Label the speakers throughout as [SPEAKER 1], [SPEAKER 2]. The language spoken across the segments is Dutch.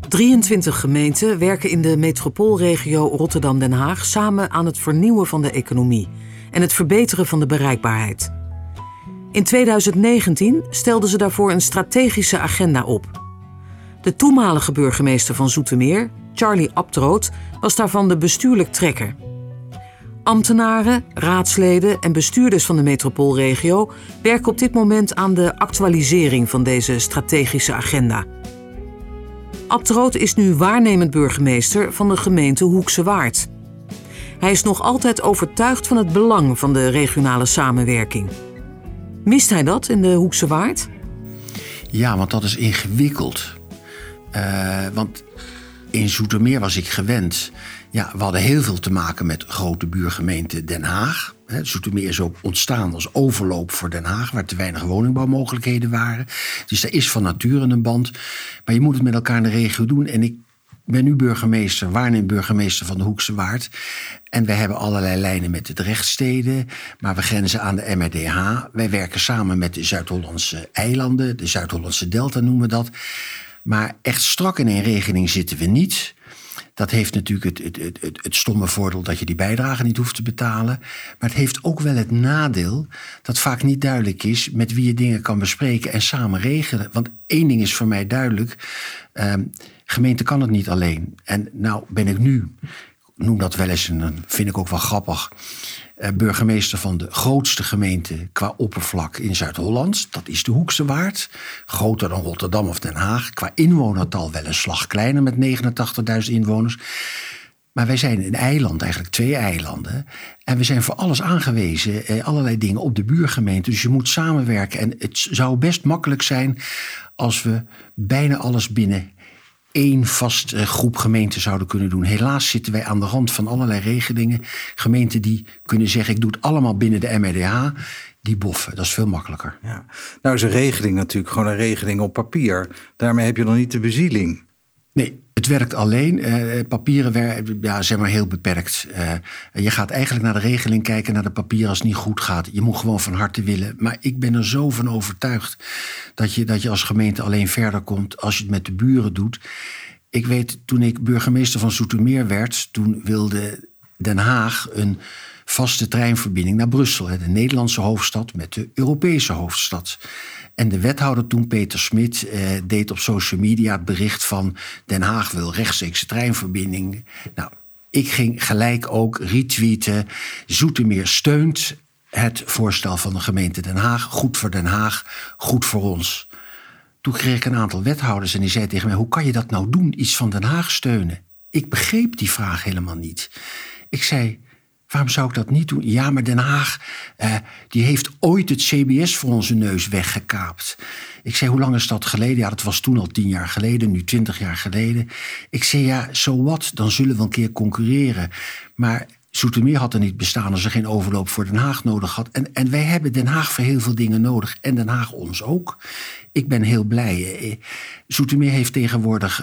[SPEAKER 1] 23 gemeenten werken in de metropoolregio Rotterdam-Den Haag samen aan het vernieuwen van de economie en het verbeteren van de bereikbaarheid. In 2019 stelden ze daarvoor een strategische agenda op. De toenmalige burgemeester van Zoetermeer, Charlie Abtroot, was daarvan de bestuurlijk trekker. Ambtenaren, raadsleden en bestuurders van de metropoolregio werken op dit moment aan de actualisering van deze strategische agenda. Abtroot is nu waarnemend burgemeester van de gemeente Hoekse Waard. Hij is nog altijd overtuigd van het belang van de regionale samenwerking. Mist hij dat in de Hoekse Waard?
[SPEAKER 2] Ja, want dat is ingewikkeld. Want in Zoetermeer was ik gewend. Ja, we hadden heel veel te maken met grote buurgemeente Den Haag. Zoetermeer is ook ontstaan als overloop voor Den Haag, waar te weinig woningbouwmogelijkheden waren. Dus daar is van nature een band. Maar je moet het met elkaar in de regio doen. En ik ben nu waarnemend burgemeester van de Hoekse Waard. En we hebben allerlei lijnen met de Drechtsteden, maar we grenzen aan de MRDH. Wij werken samen met de Zuid-Hollandse eilanden, de Zuid-Hollandse delta noemen we dat. Maar echt strak in één regeling zitten we niet. Dat heeft natuurlijk het stomme voordeel dat je die bijdrage niet hoeft te betalen. Maar het heeft ook wel het nadeel dat vaak niet duidelijk is met wie je dingen kan bespreken en samen regelen. Want één ding is voor mij duidelijk. Gemeente kan het niet alleen. En nou ben ik nu, noem dat wel eens, en dat vind ik ook wel grappig, burgemeester van de grootste gemeente qua oppervlak in Zuid-Holland. Dat is de Hoekse Waard. Groter dan Rotterdam of Den Haag. Qua inwonertal wel een slag kleiner met 89.000 inwoners. Maar wij zijn een eiland, eigenlijk 2 eilanden. En we zijn voor alles aangewezen, allerlei dingen op de buurgemeente. Dus je moet samenwerken. En het zou best makkelijk zijn als we bijna alles binnen één vast groep gemeenten zouden kunnen doen. Helaas zitten wij aan de rand van allerlei regelingen. Gemeenten die kunnen zeggen, ik doe het allemaal binnen de MRDH. Die boffen, dat is veel makkelijker.
[SPEAKER 3] Ja. Nou is een regeling natuurlijk gewoon een regeling op papier. Daarmee heb je nog niet de bezieling.
[SPEAKER 2] Nee, het werkt alleen. Papieren zijn maar heel beperkt. Je gaat eigenlijk naar de regeling kijken, naar de papieren als het niet goed gaat. Je moet gewoon van harte willen. Maar ik ben er zo van overtuigd dat je als gemeente alleen verder komt als je het met de buren doet. Ik weet, toen ik burgemeester van Zoetermeer werd, toen wilde Den Haag een vaste treinverbinding naar Brussel. De Nederlandse hoofdstad met de Europese hoofdstad. En de wethouder toen, Peter Smit, deed op social media het bericht van Den Haag wil rechtstreekse treinverbinding. Nou, ik ging gelijk ook retweeten. Zoetermeer steunt het voorstel van de gemeente Den Haag. Goed voor Den Haag, goed voor ons. Toen kreeg ik een aantal wethouders en die zei tegen mij, hoe kan je dat nou doen, iets van Den Haag steunen? Ik begreep die vraag helemaal niet. Ik zei, waarom zou ik dat niet doen? Ja, maar Den Haag die heeft ooit het CBS voor onze neus weggekaapt. Ik zei, hoe lang is dat geleden? Ja, dat was toen al 10 jaar geleden, nu 20 jaar geleden. Ik zei, ja, so what? Dan zullen we een keer concurreren. Maar Zoetermeer had er niet bestaan als er geen overloop voor Den Haag nodig had. En wij hebben Den Haag voor heel veel dingen nodig. En Den Haag ons ook. Ik ben heel blij. Zoetermeer heeft tegenwoordig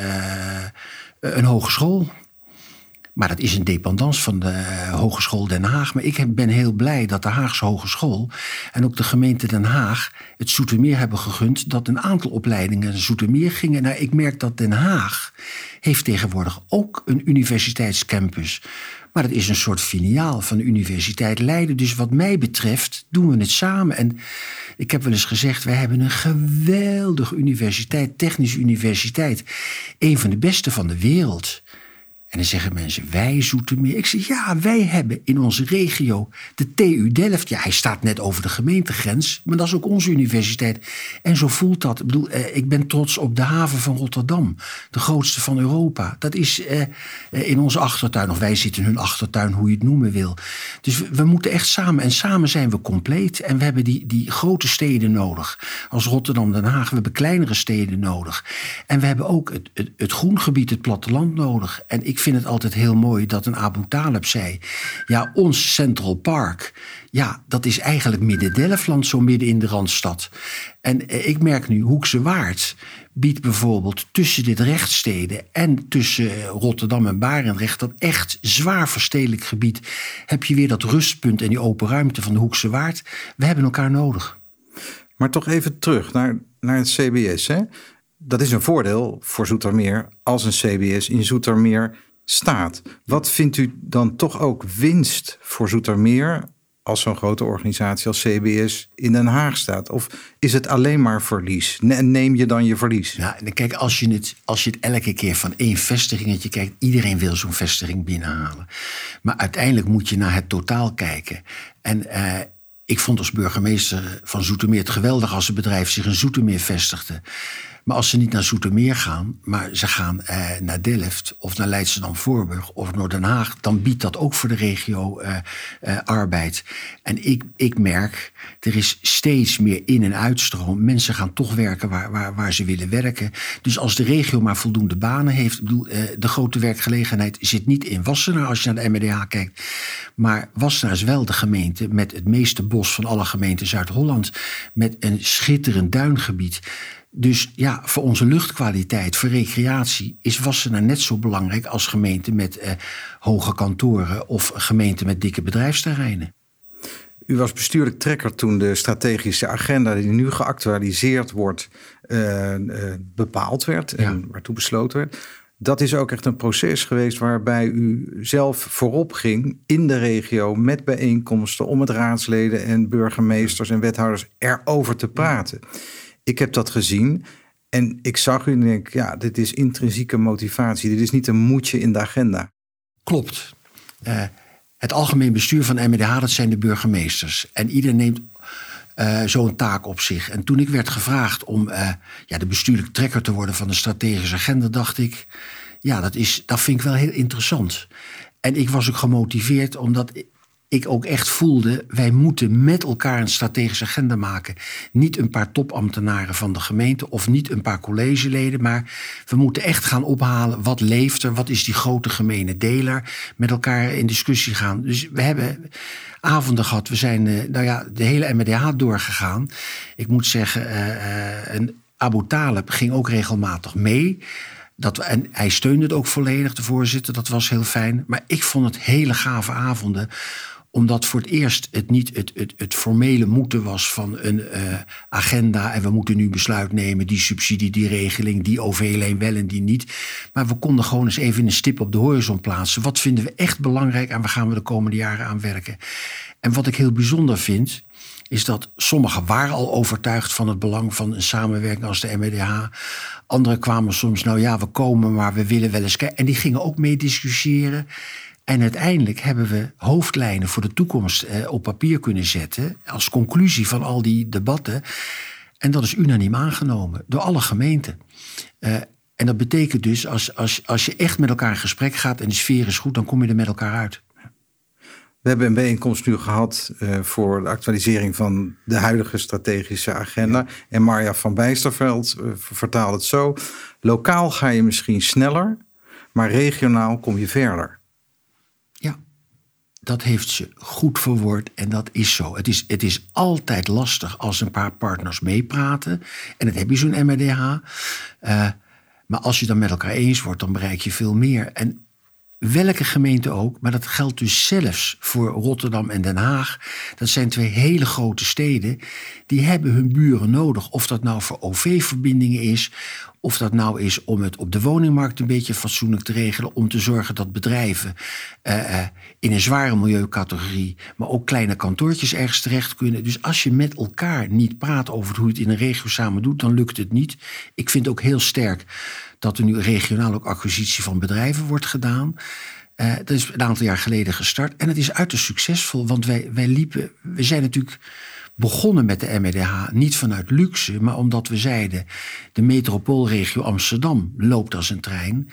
[SPEAKER 2] een hogeschool. Maar dat is een dependance van de Hogeschool Den Haag. Maar ik ben heel blij dat de Haagse Hogeschool en ook de gemeente Den Haag het Zoetermeer hebben gegund dat een aantal opleidingen naar Zoetermeer gingen. Nou, ik merk dat Den Haag heeft tegenwoordig ook een universiteitscampus. Maar dat is een soort filiaal van de Universiteit Leiden. Dus wat mij betreft doen we het samen. En ik heb wel eens gezegd, wij hebben een geweldige universiteit, technische universiteit. Een van de beste van de wereld. En dan zeggen mensen, wij Zoetermeer. Ik zeg, ja, wij hebben in onze regio de TU Delft. Ja, hij staat net over de gemeentegrens, maar dat is ook onze universiteit. En zo voelt dat. Ik bedoel, ik ben trots op de haven van Rotterdam. De grootste van Europa. Dat is in onze achtertuin, of wij zitten in hun achtertuin, hoe je het noemen wil. Dus we moeten echt samen. En samen zijn we compleet. En we hebben die grote steden nodig. Als Rotterdam, Den Haag. We hebben kleinere steden nodig. En we hebben ook het groengebied, het platteland nodig. En ik vind het altijd heel mooi dat een Abu Talib zei, ja, ons Central Park, ja, dat is eigenlijk Midden-Delfland, zo midden in de Randstad. En ik merk nu, Hoekse Waard biedt bijvoorbeeld tussen de Drechtsteden en tussen Rotterdam en Barendrecht, dat echt zwaar verstedelijk gebied, heb je weer dat rustpunt en die open ruimte van de Hoekse Waard. We hebben elkaar nodig.
[SPEAKER 3] Maar toch even terug naar het CBS, hè? Dat is een voordeel voor Zoetermeer als een CBS in Zoetermeer staat. Wat vindt u dan toch ook winst voor Zoetermeer als zo'n grote organisatie als CBS in Den Haag staat? Of is het alleen maar verlies? Neem je dan je verlies?
[SPEAKER 2] Ja, kijk, als je het elke keer van één vestigingetje kijkt, iedereen wil zo'n vestiging binnenhalen. Maar uiteindelijk moet je naar het totaal kijken. En ik vond als burgemeester van Zoetermeer het geweldig als een bedrijf zich in Zoetermeer vestigde. Maar als ze niet naar Zoetermeer gaan, maar ze gaan naar Delft of naar Leidschendam-Voorburg of naar Den Haag, dan biedt dat ook voor de regio arbeid. En ik merk, er is steeds meer in- en uitstroom. Mensen gaan toch werken waar ze willen werken. Dus als de regio maar voldoende banen heeft, de grote werkgelegenheid zit niet in Wassenaar als je naar de MDH kijkt. Maar Wassenaar is wel de gemeente met het meeste bos van alle gemeenten Zuid-Holland, met een schitterend duingebied. Dus ja, voor onze luchtkwaliteit, voor recreatie, is Wassenaar net zo belangrijk als gemeenten met hoge kantoren of gemeenten met dikke bedrijfsterreinen.
[SPEAKER 3] U was bestuurlijk trekker toen de strategische agenda die nu geactualiseerd wordt bepaald werd en waartoe besloten werd. Dat is ook echt een proces geweest waarbij u zelf voorop ging in de regio met bijeenkomsten om met raadsleden en burgemeesters en wethouders erover te praten. Ik heb dat gezien en ik zag u en denk, ja, dit is intrinsieke motivatie. Dit is niet een moedje in de agenda.
[SPEAKER 2] Klopt. Het algemeen bestuur van MDH, dat zijn de burgemeesters. En ieder neemt zo'n taak op zich. En toen ik werd gevraagd om de bestuurlijk trekker te worden van de strategische agenda, dacht ik, ja, dat vind ik wel heel interessant. En ik was ook gemotiveerd omdat ik ook echt voelde, wij moeten met elkaar een strategische agenda maken. Niet een paar topambtenaren van de gemeente of niet een paar collegeleden, maar we moeten echt gaan ophalen wat leeft er, wat is die grote gemene deler, met elkaar in discussie gaan. Dus we hebben avonden gehad, we zijn de hele MDH doorgegaan. Ik moet zeggen, Abu Talib ging ook regelmatig mee. En hij steunde het ook volledig, de voorzitter, dat was heel fijn. Maar ik vond het hele gave avonden, omdat voor het eerst het niet het formele moeten was van een agenda en we moeten nu besluit nemen, die subsidie, die regeling, die OV-leen wel en die niet. Maar we konden gewoon eens even een stip op de horizon plaatsen. Wat vinden we echt belangrijk en waar gaan we de komende jaren aan werken? En wat ik heel bijzonder vind, is dat sommigen waren al overtuigd van het belang van een samenwerking als de MDH. Anderen kwamen soms, we komen, maar we willen wel eens kijken. En die gingen ook mee discussiëren. En uiteindelijk hebben we hoofdlijnen voor de toekomst op papier kunnen zetten, als conclusie van al die debatten. En dat is unaniem aangenomen door alle gemeenten. En dat betekent dus, als je echt met elkaar in gesprek gaat en de sfeer is goed, dan kom je er met elkaar uit.
[SPEAKER 3] We hebben een bijeenkomst nu gehad voor de actualisering van de huidige strategische agenda. Ja. En Marja van Bijsterveld vertaalt het zo. Lokaal ga je misschien sneller, maar regionaal kom je verder.
[SPEAKER 2] Ja, dat heeft ze goed verwoord en dat is zo. Het is altijd lastig als een paar partners meepraten. En dat heb je zo'n MDH. Maar als je dan met elkaar eens wordt, dan bereik je veel meer. En welke gemeente ook, maar dat geldt dus zelfs voor Rotterdam en Den Haag. Dat zijn twee hele grote steden. Die hebben hun buren nodig. Of dat nou voor OV-verbindingen is, of dat nou is om het op de woningmarkt een beetje fatsoenlijk te regelen, om te zorgen dat bedrijven in een zware milieucategorie, maar ook kleine kantoortjes ergens terecht kunnen. Dus als je met elkaar niet praat over hoe je het in een regio samen doet, dan lukt het niet. Ik vind ook heel sterk dat er nu regionaal ook acquisitie van bedrijven wordt gedaan. Dat is een aantal jaar geleden gestart. En het is uiterst succesvol, want we zijn natuurlijk begonnen met de MDH niet vanuit luxe, maar omdat we zeiden, de metropoolregio Amsterdam loopt als een trein.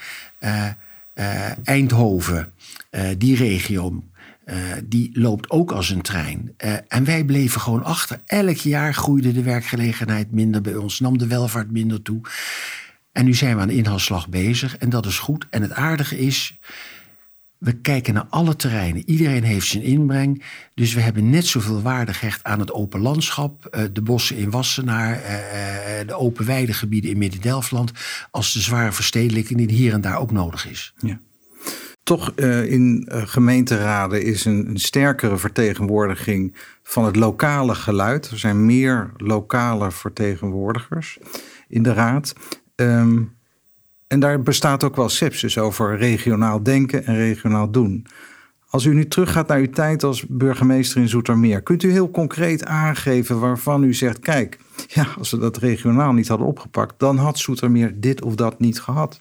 [SPEAKER 2] Eindhoven, die regio, die loopt ook als een trein. En wij bleven gewoon achter. Elk jaar groeide de werkgelegenheid minder bij ons, nam de welvaart minder toe. En nu zijn we aan de inhaalslag bezig en dat is goed. En het aardige is, we kijken naar alle terreinen. Iedereen heeft zijn inbreng. Dus we hebben net zoveel waarde gehecht aan het open landschap, de bossen in Wassenaar, de open weidegebieden in Midden-Delfland, als de zware verstedelijking die hier en daar ook nodig is.
[SPEAKER 3] Ja. Toch in gemeenteraden is een sterkere vertegenwoordiging van het lokale geluid. Er zijn meer lokale vertegenwoordigers in de raad. En daar bestaat ook wel sepsis over regionaal denken en regionaal doen. Als u nu teruggaat naar uw tijd als burgemeester in Zoetermeer, kunt u heel concreet aangeven waarvan u zegt, kijk, ja, als we dat regionaal niet hadden opgepakt, dan had Zoetermeer dit of dat niet gehad.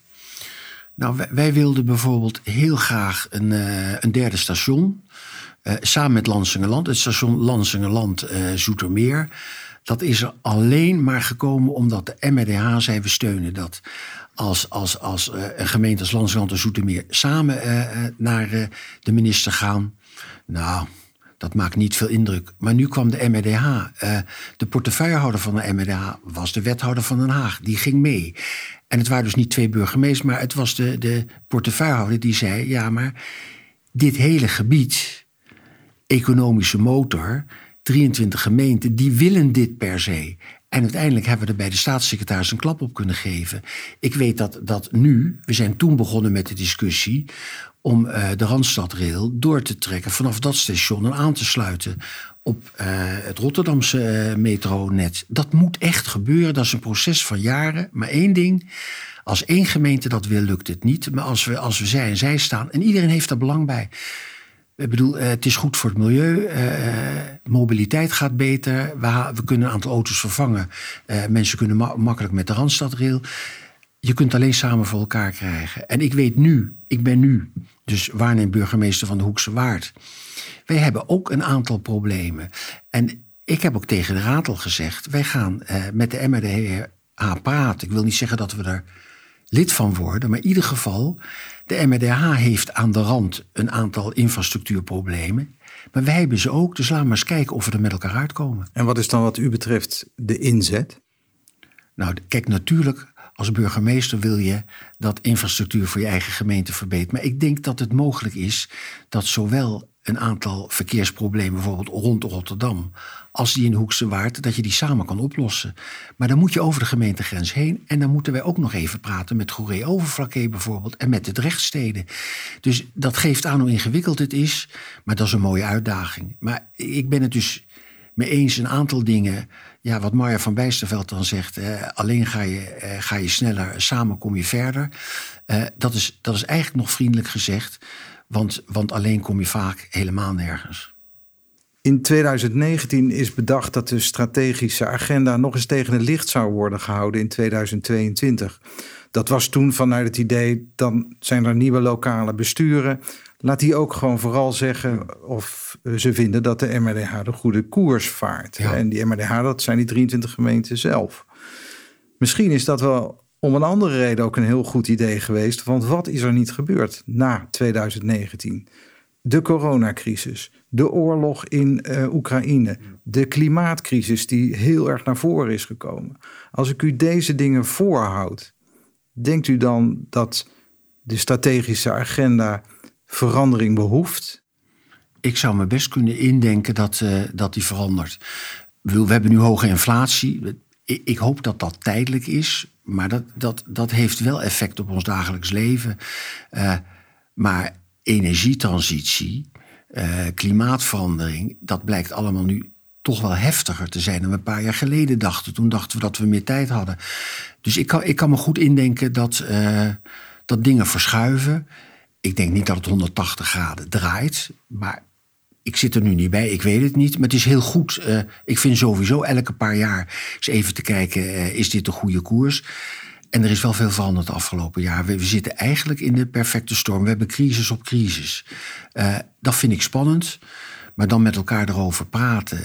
[SPEAKER 2] Nou, wij wilden bijvoorbeeld heel graag een derde station, samen met Lansingerland, het station Lansingerland-Zoetermeer. Dat is er alleen maar gekomen omdat de MRDH zei, we steunen dat. Als een gemeente als Lansingerland en Zoetermeer samen naar de minister gaan. Nou, dat maakt niet veel indruk. Maar nu kwam de MRDH. De portefeuillehouder van de MRDH was de wethouder van Den Haag. Die ging mee. En het waren dus niet 2 burgemeesters, maar het was de portefeuillehouder die zei, ja, maar dit hele gebied, economische motor, 23 gemeenten, die willen dit per se. En uiteindelijk hebben we er bij de staatssecretaris een klap op kunnen geven. Ik weet dat nu, we zijn toen begonnen met de discussie om de Randstadrail door te trekken vanaf dat station en aan te sluiten op het Rotterdamse metronet. Dat moet echt gebeuren, dat is een proces van jaren. Maar één ding, als 1 gemeente dat wil, lukt het niet. Maar als we zij en zij staan, en iedereen heeft daar belang bij. Ik bedoel, het is goed voor het milieu. Mobiliteit gaat beter. We kunnen een aantal auto's vervangen. Mensen kunnen makkelijk met de Randstadrail. Je kunt alleen samen voor elkaar krijgen. En ik ben nu dus waarnemend-burgemeester van de Hoekse Waard. Wij hebben ook een aantal problemen. En ik heb ook tegen de Raad al gezegd, wij gaan met de MRDH praten. Ik wil niet zeggen dat we er lid van worden, maar in ieder geval, de MRDH heeft aan de rand een aantal infrastructuurproblemen. Maar wij hebben ze ook, dus laten we eens kijken of we er met elkaar uitkomen.
[SPEAKER 3] En wat is dan wat u betreft de inzet?
[SPEAKER 2] Nou, kijk, natuurlijk, als burgemeester wil je dat infrastructuur voor je eigen gemeente verbetert. Maar ik denk dat het mogelijk is dat zowel een aantal verkeersproblemen, bijvoorbeeld rond Rotterdam, als die in de Hoekse Waard, dat je die samen kan oplossen. Maar dan moet je over de gemeentegrens heen. En dan moeten wij ook nog even praten met Goeree-Overflakkee bijvoorbeeld en met de Drechtsteden. Dus dat geeft aan hoe ingewikkeld het is. Maar dat is een mooie uitdaging. Maar ik ben het dus mee eens een aantal dingen. Ja, wat Marja van Bijsterveld dan zegt, alleen ga je sneller, samen kom je verder. Dat is eigenlijk nog vriendelijk gezegd. Want alleen kom je vaak helemaal nergens.
[SPEAKER 3] In 2019 is bedacht dat de strategische agenda nog eens tegen het licht zou worden gehouden in 2022. Dat was toen vanuit het idee, dan zijn er nieuwe lokale besturen. Laat die ook gewoon vooral zeggen of ze vinden dat de MRDH de goede koers vaart. Ja. En die MRDH, dat zijn die 23 gemeenten zelf. Misschien is dat wel om een andere reden ook een heel goed idee geweest. Want wat is er niet gebeurd na 2019? De coronacrisis, de oorlog in Oekraïne, de klimaatcrisis die heel erg naar voren is gekomen. Als ik u deze dingen voorhoud, denkt u dan dat de strategische agenda verandering behoeft?
[SPEAKER 2] Ik zou me best kunnen indenken dat die verandert. We hebben nu hoge inflatie. Ik hoop dat dat tijdelijk is, maar dat heeft wel effect op ons dagelijks leven. Maar energietransitie, klimaatverandering, dat blijkt allemaal nu toch wel heftiger te zijn dan we een paar jaar geleden dachten. Toen dachten we dat we meer tijd hadden. Dus ik kan me goed indenken dat dingen verschuiven. Ik denk niet dat het 180 graden draait, maar ik zit er nu niet bij, ik weet het niet. Maar het is heel goed. Ik vind sowieso elke paar jaar eens even te kijken, is dit de goede koers? En er is wel veel veranderd de afgelopen jaar. We zitten eigenlijk in de perfecte storm. We hebben crisis op crisis. Dat vind ik spannend. Maar dan met elkaar erover praten.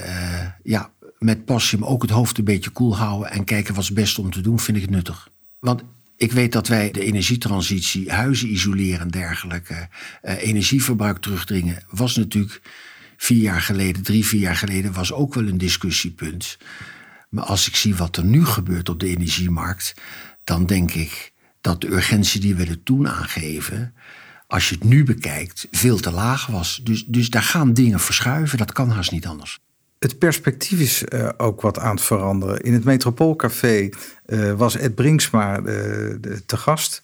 [SPEAKER 2] Met passie, maar ook het hoofd een beetje koel houden en kijken wat is het beste om te doen, vind ik het nuttig. Want ik weet dat wij de energietransitie, huizen isoleren en dergelijke, energieverbruik terugdringen, was natuurlijk 3-4 jaar geleden, was ook wel een discussiepunt. Maar als ik zie wat er nu gebeurt op de energiemarkt, dan denk ik dat de urgentie die we er toen aangeven, als je het nu bekijkt, veel te laag was. Dus daar gaan dingen verschuiven, dat kan haast niet anders.
[SPEAKER 3] Het perspectief is ook wat aan het veranderen. In het Metropoolcafé was Ed Brinksma te gast.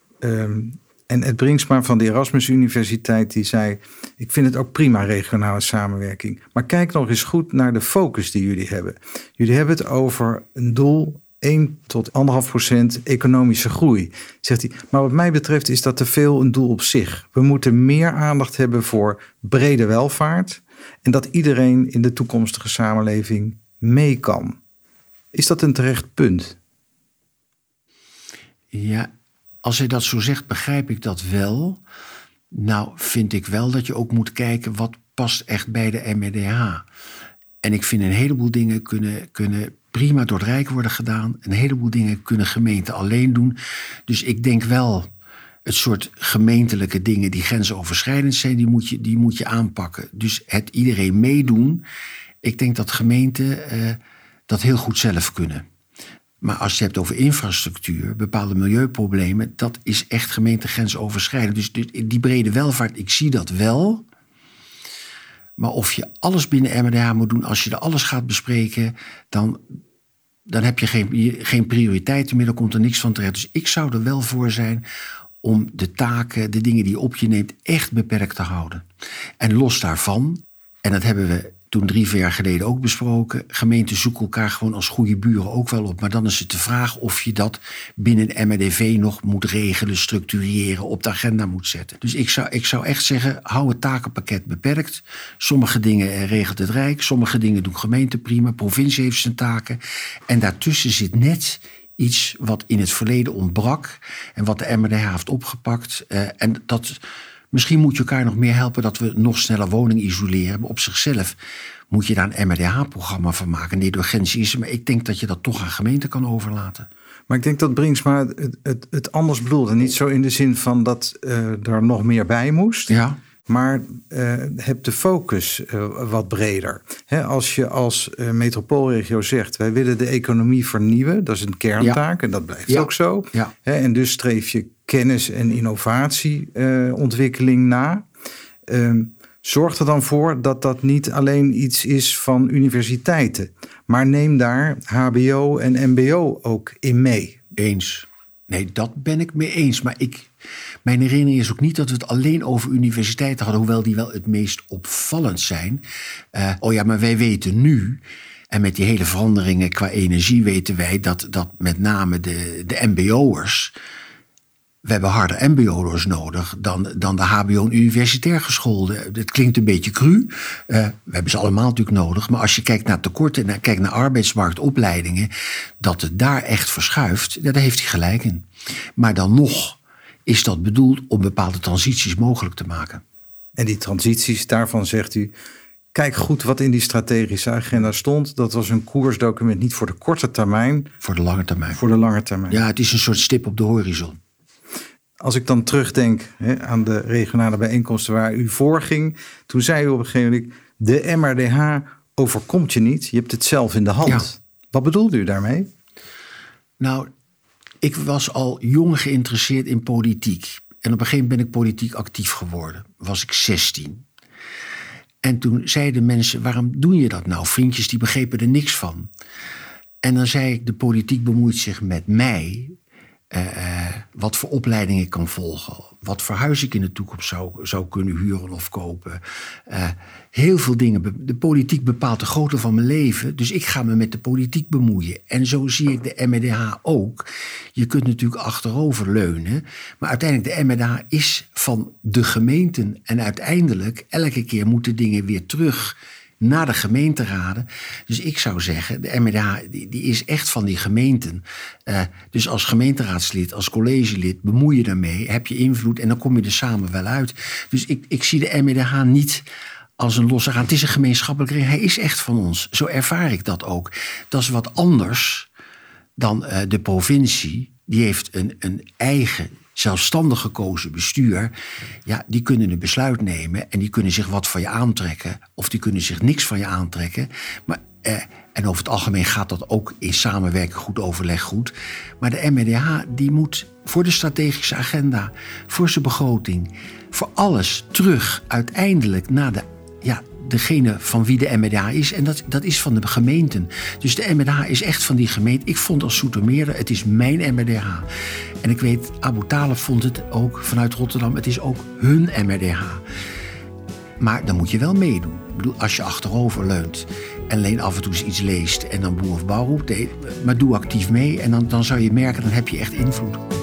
[SPEAKER 3] En Ed Brinksma van de Erasmus Universiteit die zei, ik vind het ook prima regionale samenwerking. Maar kijk nog eens goed naar de focus die jullie hebben. Jullie hebben het over een doel 1 tot 1,5% economische groei. Zegt hij, maar wat mij betreft is dat te veel een doel op zich. We moeten meer aandacht hebben voor brede welvaart en dat iedereen in de toekomstige samenleving mee kan. Is dat een terecht punt?
[SPEAKER 2] Ja, als hij dat zo zegt, begrijp ik dat wel. Nou, vind ik wel dat je ook moet kijken wat past echt bij de MRDH. En ik vind een heleboel dingen kunnen prima door het Rijk worden gedaan. Een heleboel dingen kunnen gemeenten alleen doen. Dus ik denk wel, het soort gemeentelijke dingen die grensoverschrijdend zijn, die moet je aanpakken. Dus het iedereen meedoen. Ik denk dat gemeenten dat heel goed zelf kunnen. Maar als je het hebt over infrastructuur, bepaalde milieuproblemen, dat is echt gemeentegrensoverschrijdend. Dus die brede welvaart, ik zie dat wel. Maar of je alles binnen MRDH moet doen, als je er alles gaat bespreken, dan heb je geen prioriteiten meer, dan komt er niks van terecht. Dus ik zou er wel voor zijn om de taken, de dingen die je op je neemt, echt beperkt te houden. En los daarvan, en dat hebben we toen 3-4 jaar geleden ook besproken, gemeenten zoeken elkaar gewoon als goede buren ook wel op. Maar dan is het de vraag of je dat binnen MRDV nog moet regelen, structureren, op de agenda moet zetten. Dus ik zou echt zeggen, hou het takenpakket beperkt. Sommige dingen regelt het Rijk, sommige dingen doen gemeenten prima, provincie heeft zijn taken. En daartussen zit net iets wat in het verleden ontbrak en wat de MRDH heeft opgepakt. En dat... Misschien moet je elkaar nog meer helpen dat we nog sneller woningen isoleren. Maar op zichzelf moet je daar een MRDH-programma van maken. Nee, de urgentie is er, maar ik denk dat je dat toch aan gemeenten kan overlaten.
[SPEAKER 3] Maar ik denk dat Brinsma het anders bedoelde. Niet zo in de zin van dat er nog meer bij moest. Ja. Maar heb de focus wat breder. Als je als metropoolregio zegt, wij willen de economie vernieuwen. Dat is een kerntaak en dat blijft ook zo. Ja. En dus streef je kennis- en innovatieontwikkeling na. Zorg er dan voor dat dat niet alleen iets is van universiteiten. Maar neem daar HBO en MBO ook in mee.
[SPEAKER 2] Eens. Nee, dat ben ik mee eens. Maar mijn herinnering is ook niet dat we het alleen over universiteiten hadden, hoewel die wel het meest opvallend zijn. Maar wij weten nu, en met die hele veranderingen qua energie weten wij dat met name de MBO'ers, we hebben harder MBO'ers nodig dan de HBO en universitair geschoolden. Het klinkt een beetje cru. We hebben ze allemaal natuurlijk nodig. Maar als je kijkt naar tekorten en kijkt naar arbeidsmarktopleidingen, dat het daar echt verschuift, daar heeft hij gelijk in. Maar dan nog is dat bedoeld om bepaalde transities mogelijk te maken.
[SPEAKER 3] En die transities, daarvan zegt u, kijk goed wat in die strategische agenda stond. Dat was een koersdocument niet voor de korte termijn.
[SPEAKER 2] Voor de lange termijn.
[SPEAKER 3] Voor de lange termijn.
[SPEAKER 2] Ja, het is een soort stip op de horizon.
[SPEAKER 3] Als ik dan terugdenk aan de regionale bijeenkomsten waar u voor ging, toen zei u op een gegeven moment, de MRDH overkomt je niet. Je hebt het zelf in de hand. Ja. Wat bedoelde u daarmee?
[SPEAKER 2] Nou, ik was al jong geïnteresseerd in politiek. En op een gegeven moment ben ik politiek actief geworden. Was ik 16. En toen zeiden mensen, waarom doe je dat nou? Vriendjes die begrepen er niks van. En dan zei ik, de politiek bemoeit zich met mij. Wat voor opleidingen ik kan volgen. Wat voor huis ik in de toekomst zou kunnen huren of kopen. Heel veel dingen. De politiek bepaalt de grootte van mijn leven. Dus ik ga me met de politiek bemoeien. En zo zie ik de MRDH ook. Je kunt natuurlijk achterover leunen. Maar uiteindelijk de MRDH is van de gemeenten. En uiteindelijk, elke keer moeten dingen weer terug naar de gemeenteraden. Dus ik zou zeggen, de MRDH die is echt van die gemeenten. Dus als gemeenteraadslid, als collegelid, bemoei je daarmee, heb je invloed en dan kom je er samen wel uit. Dus ik zie de MRDH niet als een losse raad. Het is een gemeenschappelijke ring. Hij is echt van ons. Zo ervaar ik dat ook. Dat is wat anders dan de provincie. Die heeft een eigen zelfstandig gekozen bestuur, ja, die kunnen een besluit nemen en die kunnen zich wat van je aantrekken of die kunnen zich niks van je aantrekken. Maar, en over het algemeen gaat dat ook in samenwerking, goed overleg goed. Maar de MRDH die moet voor de strategische agenda, voor zijn begroting, voor alles terug uiteindelijk naar degene van wie de MRDH is. En dat is van de gemeenten. Dus de MRDH is echt van die gemeente. Ik vond als Zoetermeerder, het is mijn MRDH. En ik weet, Abu Talib vond het ook vanuit Rotterdam. Het is ook hun MRDH. Maar dan moet je wel meedoen. Ik bedoel, als je achterover leunt en alleen af en toe eens iets leest en dan boer of bouw roept, maar doe actief mee en dan zou je merken, dan heb je echt invloed.